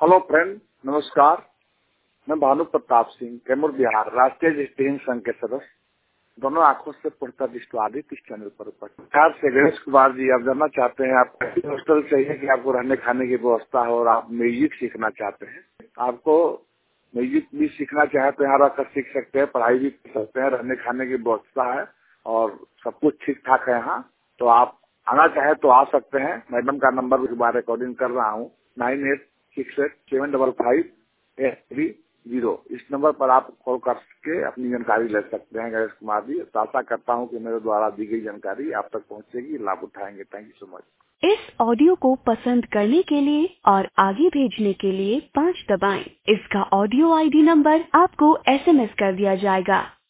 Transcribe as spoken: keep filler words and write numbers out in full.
Hello friend, नमस्कार। मैं भानु प्रताप सिंह, कैमूर बिहार, राष्ट्रीय दृष्टिहीन संघ के सदस्य। दोनों आंखों से पढ़ता दृष्टिबाधित इस चैनल पर उपस्थित से गणेश कुमार जी, आप जानना चाहते हैं आपको हॉस्टल चाहिए कि आपको रहने खाने की व्यवस्था हो और आप म्यूजिक सीखना चाहते हैं। आपको म्यूजिक भी सीखना चाहे तो यहाँ रहकर सीख सकते हैं, पढ़ाई भी कर सकते हैं, रहने खाने की व्यवस्था है और सब कुछ ठीक ठाक है यहाँ। तो आप आना चाहे तो आ सकते हैं। मैडम का नंबर के बाद रिकॉर्डिंग कर रहा हूँ, nine eight six eight seven double five eight three zero. इस नंबर पर आप कॉल करके अपनी जानकारी ले सकते हैं गणेश कुमार जी। तो आशा करता हूं कि मेरे द्वारा दी गई जानकारी आप तक पहुंचेगी, लाभ उठाएंगे। Thank you so much. इस ऑडियो को पसंद करने के लिए और आगे भेजने के लिए पाँच दबाएं। इसका ऑडियो आईडी नंबर आपको एसएमएस कर दिया जाएगा।